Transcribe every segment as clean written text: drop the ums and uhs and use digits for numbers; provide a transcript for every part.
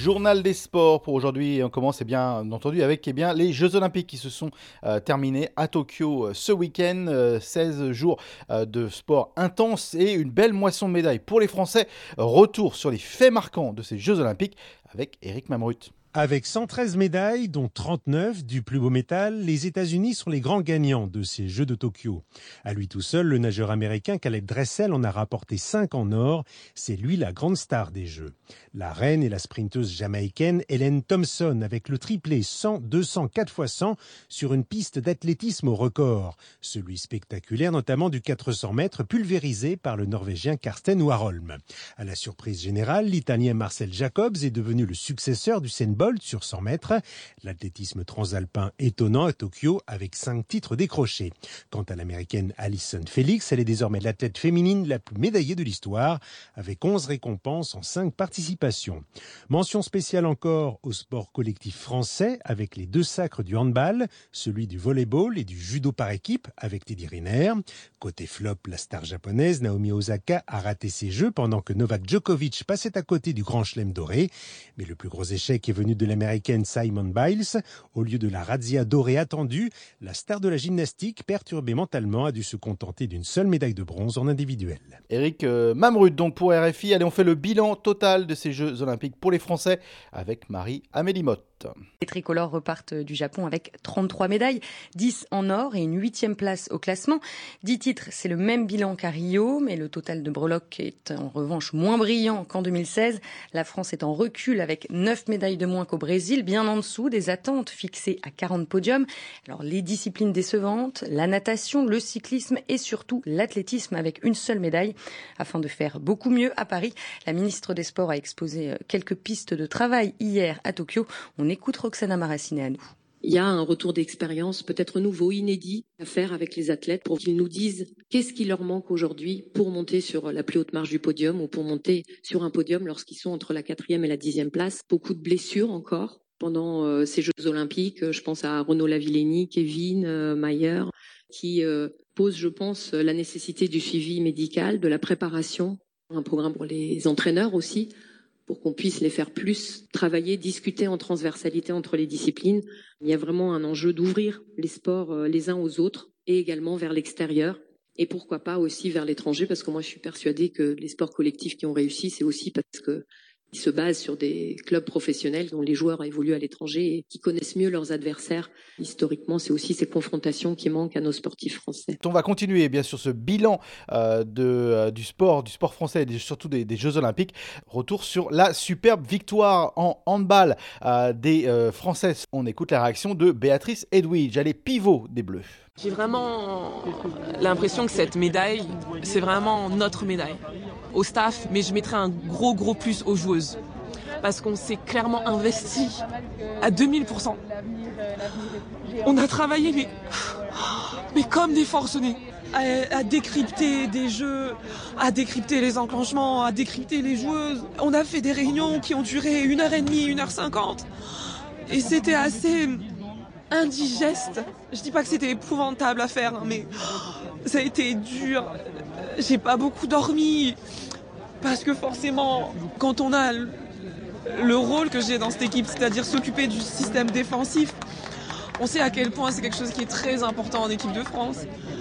journal des sports pour aujourd'hui. On commence bien entendu avec les Jeux Olympiques qui se sont terminés à Tokyo ce week-end. 16 jours de sport intense et une belle moisson de médailles pour les Français. Retour sur les faits marquants de ces Jeux Olympiques avec Eric Mamrut. Avec 113 médailles, dont 39 du plus beau métal, les États-Unis sont les grands gagnants de ces Jeux de Tokyo. À lui tout seul, le nageur américain Caleb Dressel en a rapporté 5 en or. C'est lui la grande star des Jeux. La reine est la sprinteuse jamaïcaine Helen Thompson avec le triplé 100, 200, 4x100 sur une piste d'athlétisme au record. Celui spectaculaire notamment du 400 mètres pulvérisé par le Norvégien Karsten Warholm. À la surprise générale, l'Italien Marcel Jacobs est devenu le successeur du Usain Bolt sur 100 mètres. L'athlétisme transalpin étonnant à Tokyo avec 5 titres décrochés. Quant à l'américaine Allyson Felix, elle est désormais l'athlète féminine la plus médaillée de l'histoire avec 11 récompenses en 5 participations. Mention spéciale encore au sport collectif français avec les 2 sacres du handball, celui du volleyball et du judo par équipe avec Teddy Riner. Côté flop, la star japonaise Naomi Osaka a raté ses jeux pendant que Novak Djokovic passait à côté du grand chelem doré. Mais le plus gros échec est venu de l'américaine Simone Biles. Au lieu de la razzia dorée attendue, la star de la gymnastique, perturbée mentalement, a dû se contenter d'une seule médaille de bronze en individuel. Eric Mamrut donc pour RFI. Allez, on fait le bilan total de ces Jeux Olympiques pour les Français avec Marie-Amélie Motte. Les tricolores repartent du Japon avec 33 médailles, 10 en or et une 8e place au classement. 10 titres, c'est le même bilan qu'à Rio, mais le total de breloques est en revanche moins brillant qu'en 2016. La France est en recul avec 9 médailles de moins qu'au Brésil, bien en dessous des attentes fixées à 40 podiums. Alors les disciplines décevantes, la natation, le cyclisme et surtout l'athlétisme avec une seule médaille. Afin de faire beaucoup mieux à Paris, la ministre des Sports a exposé quelques pistes de travail hier à Tokyo. On écoute Roxana Maraciné à nous. Il y a un retour d'expérience peut-être nouveau, inédit à faire avec les athlètes pour qu'ils nous disent qu'est-ce qui leur manque aujourd'hui pour monter sur la plus haute marche du podium ou pour monter sur un podium lorsqu'ils sont entre la 4e et la 10e place. Beaucoup de blessures encore pendant ces Jeux Olympiques. Je pense à Renaud Lavillenie, Kevin Mayer, qui posent, je pense, la nécessité du suivi médical, de la préparation, un programme pour les entraîneurs aussi, pour qu'on puisse les faire plus travailler, discuter en transversalité entre les disciplines. Il y a vraiment un enjeu d'ouvrir les sports les uns aux autres et également vers l'extérieur et pourquoi pas aussi vers l'étranger parce que moi je suis persuadée que les sports collectifs qui ont réussi, c'est aussi parce que ils se basent sur des clubs professionnels dont les joueurs évoluent à l'étranger et qui connaissent mieux leurs adversaires. Historiquement, c'est aussi ces confrontations qui manquent à nos sportifs français. On va continuer bien sûr ce bilan du sport français et surtout des Jeux Olympiques. Retour sur la superbe victoire en handball des Françaises. On écoute la réaction de Béatrice Edwidge, elle est pivot des Bleus. J'ai vraiment l'impression que cette médaille, c'est vraiment notre médaille. Au staff, mais je mettrai un gros plus aux joueuses. Parce qu'on s'est clairement investi à 2000%. On a travaillé, mais comme des forcenés. À décrypter des jeux, à décrypter les enclenchements, à décrypter les joueuses. On a fait des réunions qui ont duré 1h30, 1h50. Et c'était assez indigeste. Je dis pas que c'était épouvantable à faire, mais ça a été dur. J'ai pas beaucoup dormi. Parce que forcément, quand on a le rôle que j'ai dans cette équipe, c'est-à-dire s'occuper du système défensif, on sait à quel point c'est quelque chose qui est très important en équipe de France.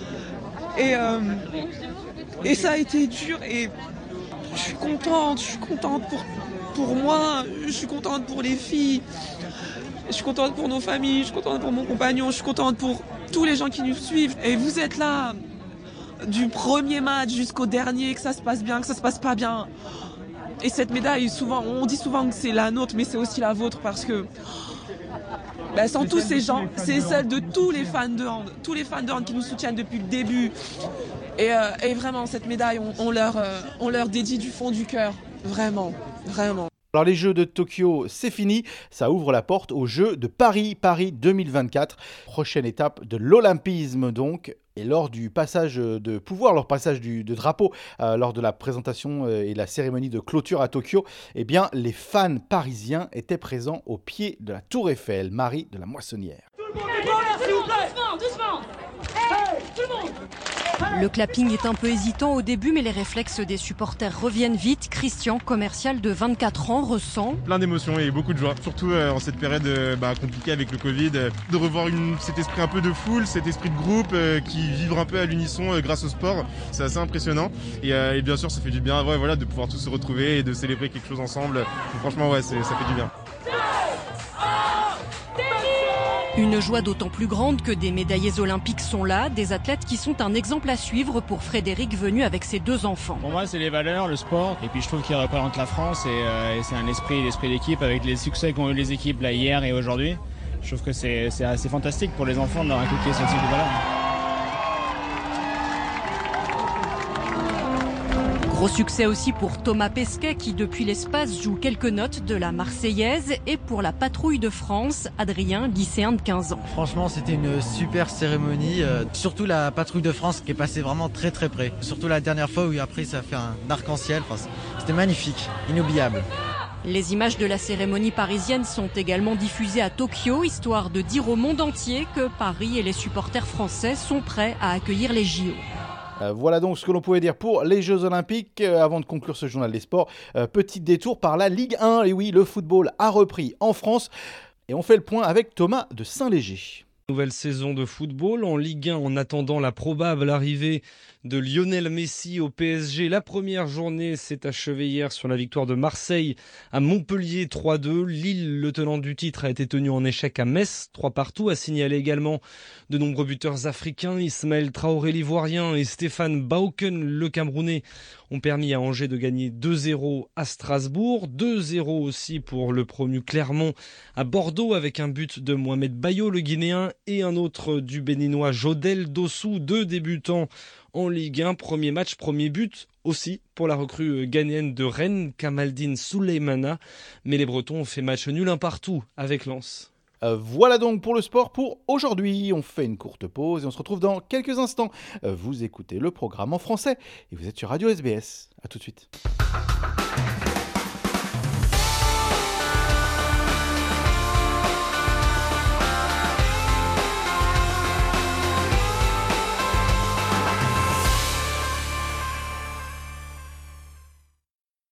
Et ça a été dur et je suis contente pour moi, je suis contente pour les filles, je suis contente pour nos familles, je suis contente pour mon compagnon, je suis contente pour tous les gens qui nous suivent. Et vous êtes là du premier match jusqu'au dernier, que ça se passe bien, que ça se passe pas bien. Et cette médaille, souvent, on dit souvent que c'est la nôtre, mais c'est aussi la vôtre parce que sans tous ces gens, c'est celle de tous les fans de hand qui nous soutiennent depuis le début. Et vraiment, cette médaille, on leur dédie du fond du cœur. Vraiment. Alors les Jeux de Tokyo, c'est fini, ça ouvre la porte aux Jeux de Paris 2024. Prochaine étape de l'olympisme donc. Et lors du passage de pouvoir, de drapeau, lors de la présentation et la cérémonie de clôture à Tokyo, les fans parisiens étaient présents au pied de la Tour Eiffel. Marie de la Moissonnière. Tout le monde, s'il vous plaît. Doucement. Hey, tout le monde. Le clapping est un peu hésitant au début, mais les réflexes des supporters reviennent vite. Christian, commercial de 24 ans, ressent plein d'émotions et beaucoup de joie, surtout en cette période compliquée avec le Covid, de revoir cet esprit un peu de foule, cet esprit de groupe qui vibre un peu à l'unisson grâce au sport. C'est assez impressionnant et bien sûr ça fait du bien de pouvoir tous se retrouver et de célébrer quelque chose ensemble. Franchement ça fait du bien. Une joie d'autant plus grande que des médaillés olympiques sont là, des athlètes qui sont un exemple à suivre pour Frédéric venu avec ses 2 enfants. Pour moi, c'est les valeurs, le sport, et puis je trouve qu'il représente la France et c'est un l'esprit d'équipe avec les succès qu'ont eu les équipes là hier et aujourd'hui. Je trouve que c'est assez fantastique pour les enfants de leur inculquer ce type de valeurs. Gros succès aussi pour Thomas Pesquet qui depuis l'espace joue quelques notes de la Marseillaise et pour la patrouille de France, Adrien, lycéen de 15 ans. Franchement c'était une super cérémonie, surtout la patrouille de France qui est passée vraiment très très près. Surtout la dernière fois où après ça a fait un arc-en-ciel, c'était magnifique, inoubliable. Les images de la cérémonie parisienne sont également diffusées à Tokyo, histoire de dire au monde entier que Paris et les supporters français sont prêts à accueillir les JO. Voilà donc ce que l'on pouvait dire pour les Jeux Olympiques. Avant de conclure ce journal des sports, petit détour par la Ligue 1. Et oui, le football a repris en France. Et on fait le point avec Thomas de Saint-Léger. Nouvelle saison de football en Ligue 1 en attendant la probable arrivée de Lionel Messi au PSG. La première journée s'est achevée hier sur la victoire de Marseille à Montpellier 3-2. Lille, le tenant du titre, a été tenu en échec à Metz 3-2. A signalé également de nombreux buteurs africains. Ismaël Traoré l'ivoirien et Stéphane Bauken le Camerounais ont permis à Angers de gagner 2-0 à Strasbourg. 2-0 aussi pour le promu Clermont à Bordeaux avec un but de Mohamed Bayo le Guinéen et un autre du Béninois Jodel Dossou, 2 débutants en Ligue 1. Premier match, premier but aussi pour la recrue ghanéenne de Rennes, Kamaldine Souleymana. Mais les Bretons ont fait match nul 1 partout avec Lens. Voilà donc pour le sport pour aujourd'hui. On fait une courte pause et on se retrouve dans quelques instants. Vous écoutez le programme en français et vous êtes sur Radio SBS. A tout de suite.